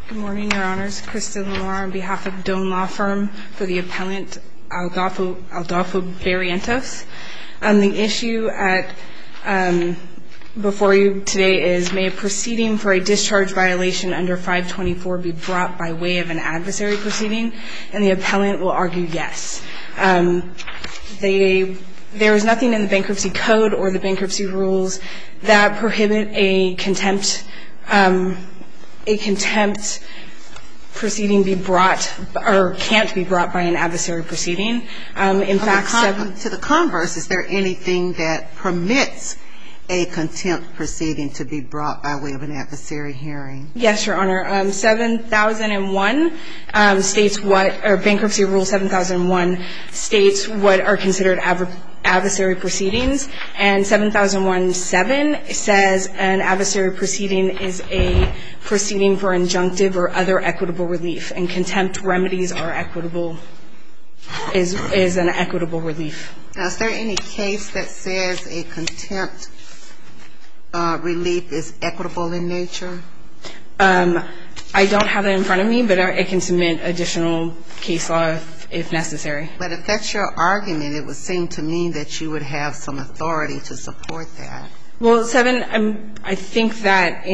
Good morning, Your Honors. Krista Lamar on behalf of Doan Law Firm for the appellant Adolfo Barrientos. The issue before you today is, may a proceeding for a discharge violation under 524 be brought by way of an adversary proceeding? And the appellant will argue yes. There is nothing in the bankruptcy code or the bankruptcy rules that prohibit a contempt proceeding be brought or can't be brought by an adversary proceeding. In fact, to the converse, is there anything that permits a contempt proceeding to be brought by way of an adversary hearing? Yes, Your Honor. 7001 states what, or Bankruptcy Rule 7001 states what are considered adversary proceedings, and 7001-7 says an adversary proceeding is a proceeding for injunctive or other equitable relief, and contempt remedies are equitable, is an equitable relief. Now, is there any case that says a contempt relief is equitable in nature? I don't have that in front of me, but I can submit additional case law if necessary. But if that's your argument, it would seem to me that you would have some authority to support that. Well, I think that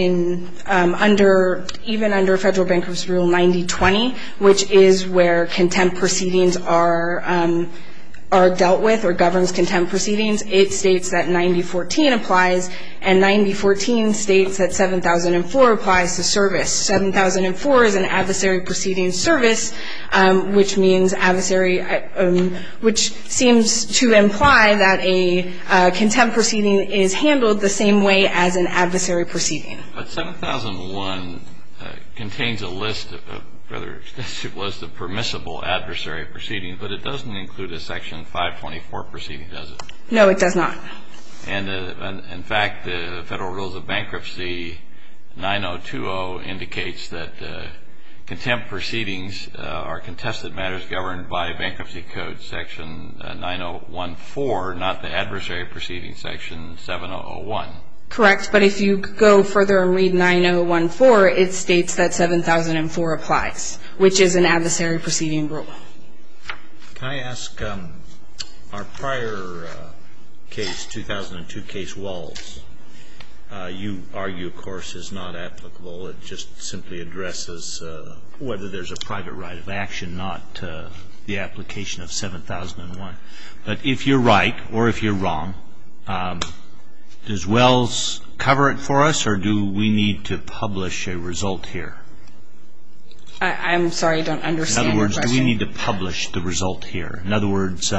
even under Federal Bankruptcy Rule 9020, which is where contempt proceedings are dealt with or governs contempt proceedings, it states that 9014 applies, and 9014 states that 7004 applies to service. 7004 is an adversary proceeding service, which means adversary, which seems to imply that a contempt proceeding is handled the same way as an adversary proceeding. But 7001 contains a list, a rather extensive list of permissible adversary proceedings, but it doesn't include a Section 524 proceeding, does it? No, it does not. And in fact, the Federal Rules of Bankruptcy 9020 indicates that contempt proceedings are contested matters governed by Bankruptcy Code Section 9014, not the adversary proceeding Section 7001. Correct, but if you go further and read 9014, it states that 7004 applies, which is an adversary proceeding rule. Can I ask, our prior case, 2002 case Walls, you argue, of course, is not applicable. It just simply addresses whether there's a private right of action, not the application of 7001. But if you're right or if you're wrong, does Wells cover it for us, or do we need to publish a result here? I'm sorry, I don't understand your question. In other words, do we need to publish the result here? In other words,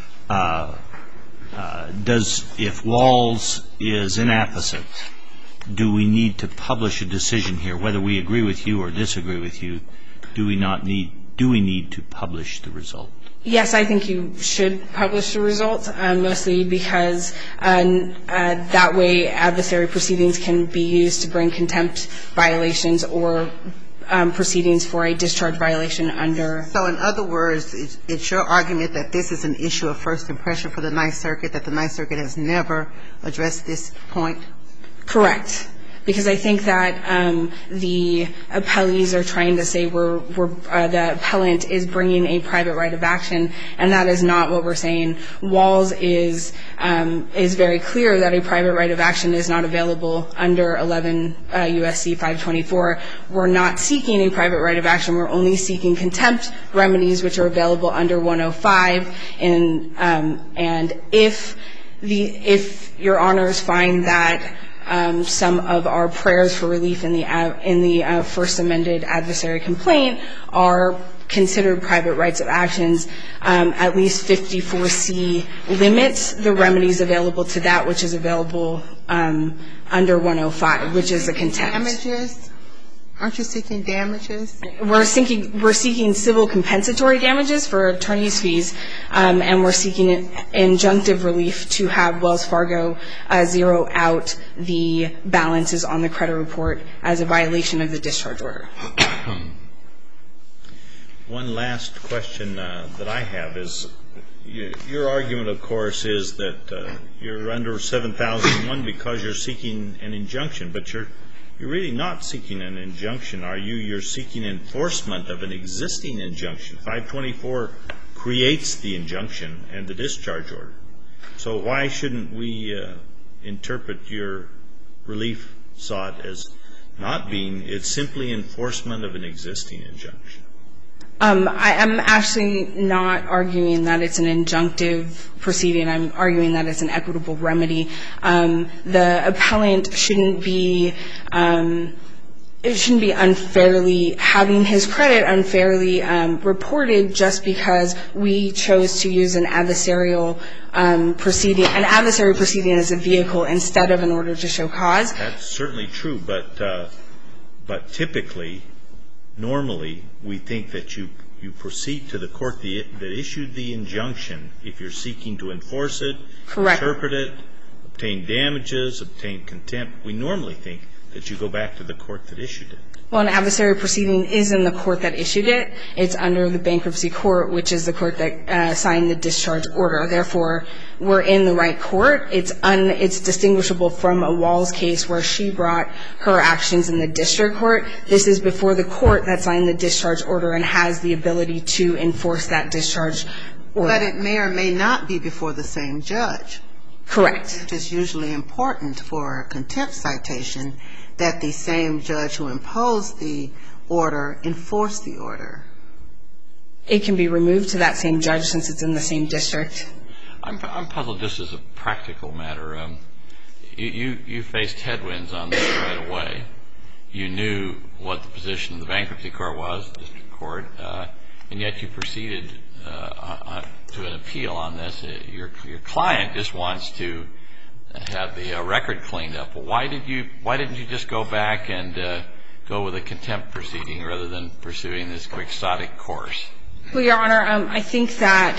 if Walls is inapposite, do we need to publish a decision here? Whether we agree with you or disagree with you, do we need to publish the result? Yes, I think you should publish the result, mostly because that way adversary proceedings can be used to bring contempt violations or proceedings for a discharge violation under. So in other words, it's your argument that this is an issue of first impression for the Ninth Circuit, that the Ninth Circuit has never addressed this point? Correct. Because I think that the appellees are trying to say the appellant is bringing a private right of action, and that is not what we're saying. Walls is very clear that a private right of action is not available under 11 U.S.C. 524. We're not seeking a private right of action. We're only seeking contempt remedies, which are available under 105. And if your honors find that some of our prayers for relief in the first amended adversary complaint are considered private rights of actions, at least 54C limits the remedies available to that which is available under 105, which is a contempt. Damages? Aren't you seeking damages? We're seeking civil compensatory damages for attorney's fees, and we're seeking injunctive relief to have Wells Fargo zero out the balances on the credit report as a violation of the discharge order. One last question that I have is, your argument, of course, is that you're under 7001 because you're seeking an injunction, but you're you're really not seeking an injunction, are you? You're seeking enforcement of an existing injunction. 524 creates the injunction and the discharge order. So why shouldn't we interpret your relief sought as not being, it's simply enforcement of an existing injunction? I'm actually not arguing that it's an injunctive proceeding. I'm arguing that it's an equitable remedy. The appellant shouldn't be unfairly having his credit unfairly reported just because we chose to use an adversarial proceeding, an adversary proceeding as a vehicle instead of an order to show cause. That's certainly true, but typically, normally, we think that you proceed to the court that issued the injunction if you're seeking to enforce it, Correct. Interpret it, obtain damages, obtain contempt. We normally think that you go back to the court that issued it. Well, an adversary proceeding is in the court that issued it. It's under the bankruptcy court, which is the court that signed the discharge order. Therefore, we're in the right court. It's distinguishable from a Walls case where she brought her actions in the district court. This is before the court that signed the discharge order and has the ability to enforce that discharge order. But it may or may not be before the same judge. Correct. Which is usually important for a contempt citation, that the same judge who imposed the order enforced the order. It can be removed to that same judge since it's in the same district. I'm puzzled just as a practical matter. You faced headwinds on this right away. You knew what the position of the bankruptcy court was, the district court, and yet you proceeded to an appeal on this. Your client just wants to have the record cleaned up. Well, why didn't you just go back and go with a contempt proceeding rather than pursuing this quixotic course? Well, Your Honor, I think that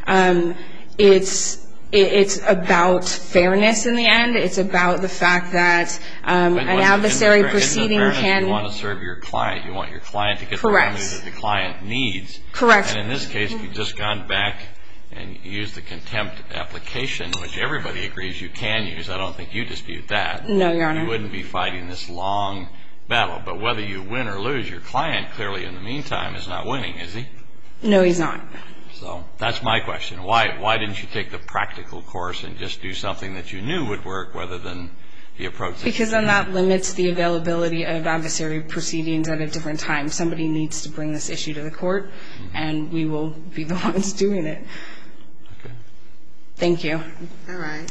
it's about fairness in the end. It's about the fact that an adversary proceeding can. You want to serve your client. You want your client to get the remedy that the client needs. Correct. And in this case, you've just gone back and used the contempt application, which everybody agrees you can use. I don't think you dispute that. No, Your Honor. You wouldn't be fighting this long battle. But whether you win or lose, your client clearly in the meantime is not winning, is he? No, he's not. So that's my question. Why didn't you take the practical course and just do something that you knew would work rather than the approach that Because then that limits the availability of adversary proceedings at a different time. Somebody needs to bring this issue to the court, and we will be the ones doing it. Okay. Thank you. All right.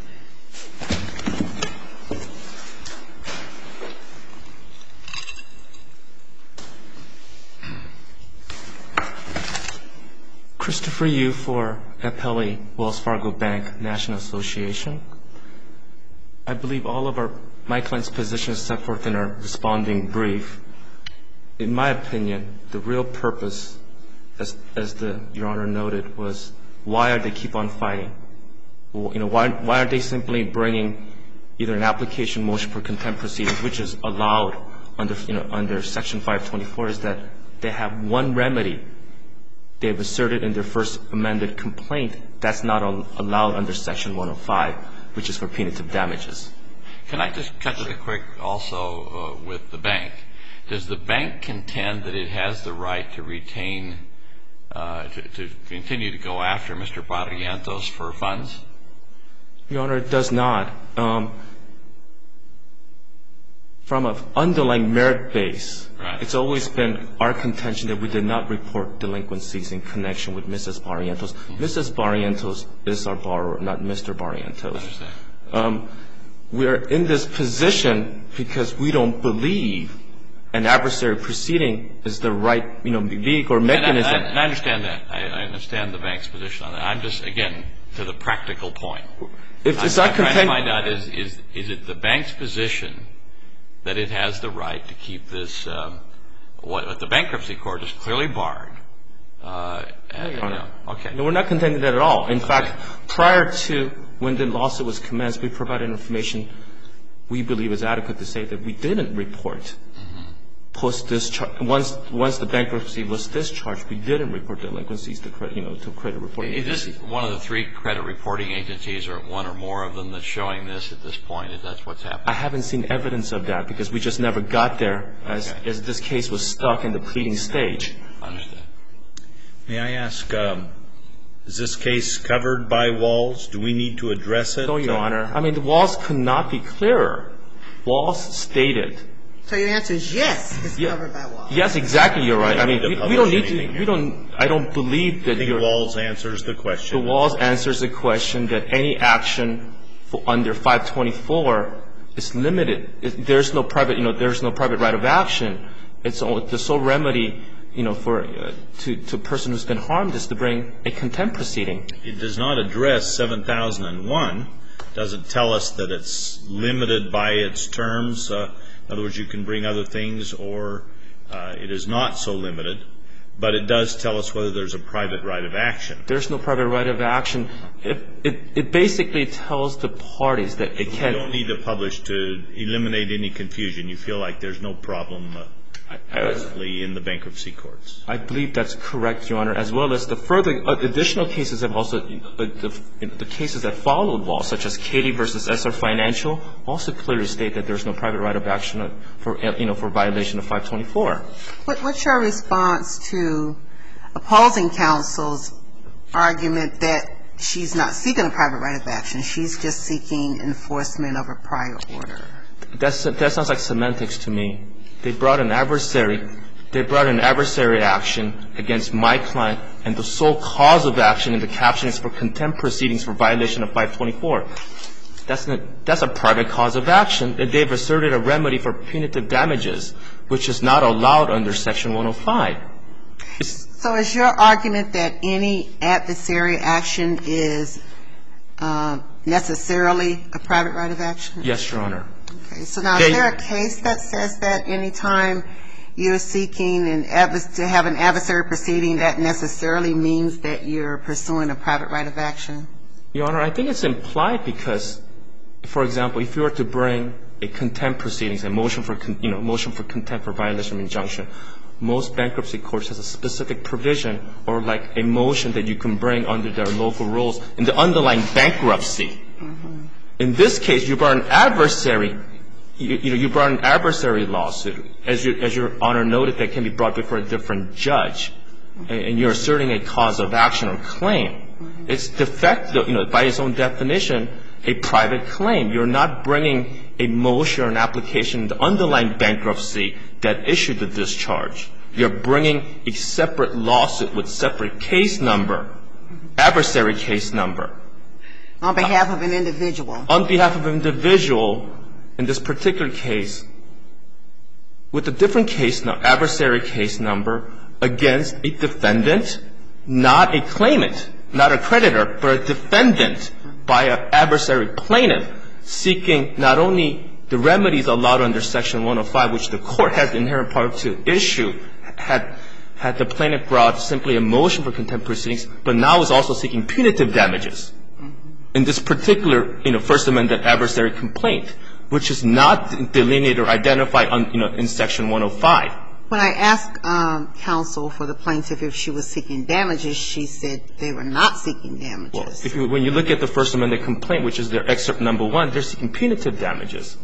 Christopher Yu for Appellee, Wells Fargo Bank National Association. I believe all of my client's positions set forth in our responding brief. In my opinion, the real purpose, as Your Honor noted, was why are they keep on fighting? Why aren't they simply bringing either an application motion for contempt proceedings, which is allowed under Section 524, is that they have one remedy they've asserted in their first amended complaint that's not allowed under Section 105, which is for punitive damages. Can I just cut to the quick also with the bank? Does the bank contend that it has the right to retain, to continue to go after Mr. Barrientos for funds? Your Honor, it does not. From an underlying merit base, it's always been our contention that we did not report delinquencies in connection with Mrs. Barrientos. Mrs. Barrientos is our borrower, not Mr. Barrientos. I understand. We are in this position because we don't believe an adversary proceeding is the right, vehicle or mechanism. And I understand that. I understand the bank's position on that. I'm just, again, to the practical point. I'm trying to find out, is it the bank's position that it has the right to keep this, what the bankruptcy court is clearly barred? No, Your Honor. Okay. No, we're not contending that at all. In fact, prior to when the lawsuit was commenced, we provided information we believe is adequate to say that we didn't report once the bankruptcy was discharged, we didn't report delinquencies to credit reporting agencies. Is this one of the 3 credit reporting agencies, or one or more of them, that's showing this at this point? Is that what's happening? I haven't seen evidence of that because we just never got there as this case was stuck in the pleading stage. I understand. May I ask, is this case covered by Walls? Do we need to address it? No, Your Honor. I mean, the Walls could not be clearer. Walls stated. So your answer is yes, it's covered by Walls. Yes, exactly. You're right. I mean, we don't need to. I don't believe that. I think Walls answers the question. The Walls answers the question that any action under 524 is limited. There's no private. There's no private right of action. It's the sole remedy. For to a person who's been harmed is to bring a contempt proceeding. It does not address 7001. Doesn't tell us that it's limited by its terms. In other words, you can bring other things, or it is not so limited. But it does tell us whether there's a private right of action. There's no private right of action. It basically tells the parties that it can't. You don't need to publish to eliminate any confusion. You feel like there's no problem presently in the bankruptcy courts. I believe that's correct, Your Honor, as well as the further additional cases have also the cases that followed Walls, such as Katie versus SR Financial, also clearly state that there's no private right of action for violation of 524. What's your response to opposing counsel's argument that she's not seeking a private right of action? She's just seeking enforcement of a prior order. That sounds like semantics to me. They brought an adversary action against my client, and the sole cause of action in the caption is for contempt proceedings for violation of 524. That's a private cause of action. They've asserted a remedy for punitive damages, which is not allowed under Section 105. So is your argument that any adversary action is necessarily a private right of action? Yes, Your Honor. Okay. So now, is there a case that says that any time you're seeking to have an adversary proceeding, that necessarily means that you're pursuing a private right of action? Your Honor, I think it's implied because, for example, if you were to bring a contempt proceedings, a motion for contempt for violation of injunction, most bankruptcy courts has a specific provision or like a motion that you can bring under their local rules in the underlying bankruptcy. Mm-hmm. In this case, you brought an adversary. You brought an adversary lawsuit, as Your Honor noted, that can be brought before a different judge, and you're asserting a cause of action or claim. It's by its own definition, a private claim. You're not bringing a motion or an application in the underlying bankruptcy that issued the discharge. You're bringing a separate lawsuit with separate case number, adversary case number. On behalf of an individual. On behalf of an individual, in this particular case, with a different adversary case number against a defendant, not a claimant, not a creditor, but a defendant by an adversary plaintiff seeking not only the remedies allowed under Section 105, which the court has the inherent power to issue, had the plaintiff brought simply a motion for contempt proceedings, but now is also seeking punitive damages in this particular, First Amendment adversary complaint, which is not delineated or identified in Section 105. When I asked counsel for the plaintiff if she was seeking damages, she said they were not seeking damages. Well, when you look at the First Amendment complaint, which is their excerpt number 1, they're seeking punitive damages.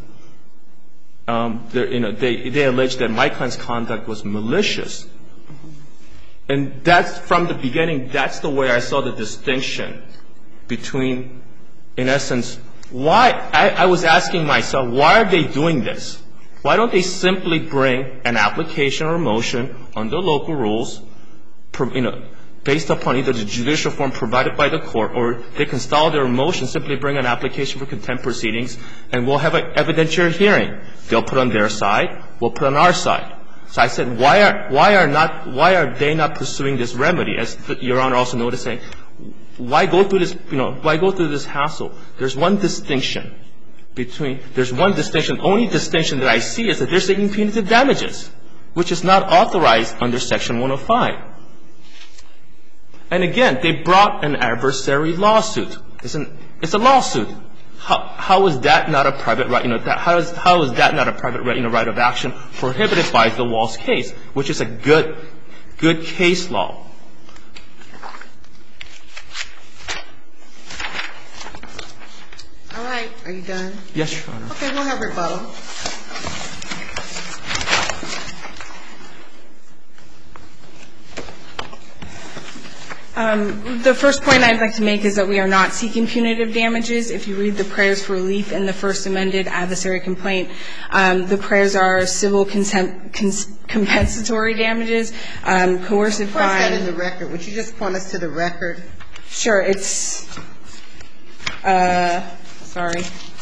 They allege that my client's conduct was malicious. And that's, from the beginning, that's the way I saw the distinction between, in essence, why I was asking myself, why are they doing this? Why don't they simply bring an application or a motion under local rules, based upon either the judicial form provided by the court, or they can style their motion, simply bring an application for contempt proceedings, and we'll have an evidentiary hearing. They'll put on their side, we'll put on our side. So I said, why are they not pursuing this remedy? As Your Honor also noticed, saying, why go through this hassle? There's one distinction. The only distinction that I see is that they're seeking punitive damages, which is not authorized under Section 105. And again, they brought an adversary lawsuit. It's a lawsuit. how is that not a private right? How is that not a private right, right of action prohibited by the Walls case, which is a good case law? All right. Are you done? Yes, Your Honor. Okay, we'll have rebuttal. The first point I'd like to make is that we are not seeking punitive damages. If you read the prayers for relief in the first amended adversary complaint, the prayers are civil compensatory damages, coercive fine. First, that in the record. Would you just point us to the record? Sure. It's sorry.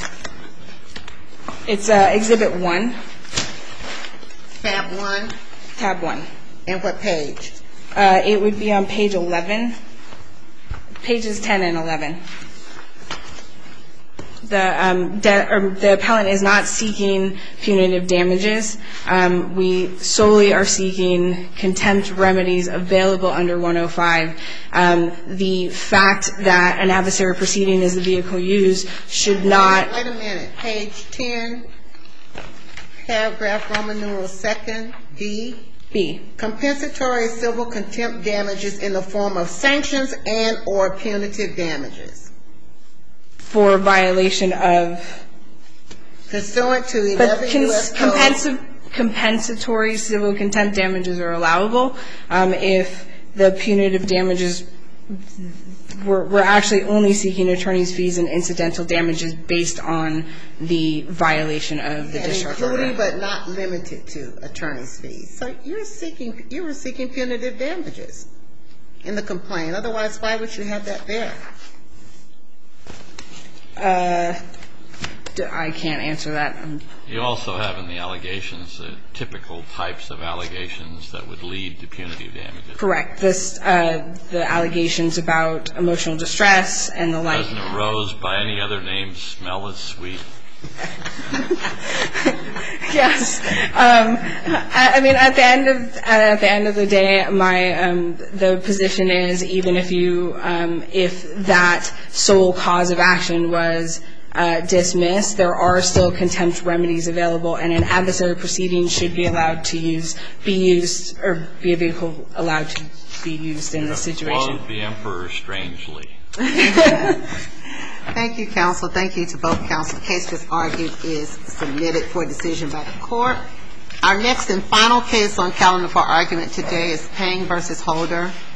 It's Exhibit 1. Tab 1. Tab 1. And what page? It would be on page 11, pages 10 and 11. The appellant is not seeking punitive damages. We solely are seeking contempt remedies available under 105. The fact that an adversary proceeding is the vehicle used should not. Wait a minute. Page 10, paragraph Roman numeral 2nd, B. B. Compensatory civil contempt damages in the form of sanctions and or punitive damages. For violation of. Pursuant to 11 U.S. Code. Compensatory civil contempt damages are allowable if the punitive damages we're actually only seeking attorney's fees and incidental damages based on the violation of the discharge order. Including but not limited to attorney's fees. So you were seeking punitive damages in the complaint. Otherwise, why would you have that there? I can't answer that. You also have in the allegations typical types of allegations that would lead to punitive damages. Correct. The allegations about emotional distress and the like. Doesn't a rose by any other name smell as sweet? Yes. I mean, at the end of the day, the position is even if that sole cause of action was dismissed, there are still contempt remedies available, and an adversary proceeding should be allowed to be used or be a vehicle allowed to be used in this situation. Quote the emperor strangely. Thank you, counsel. Thank you to both counsel. The case just argued is submitted for decision by the court. Our next and final case on calendar for argument today is Payne v. Holder.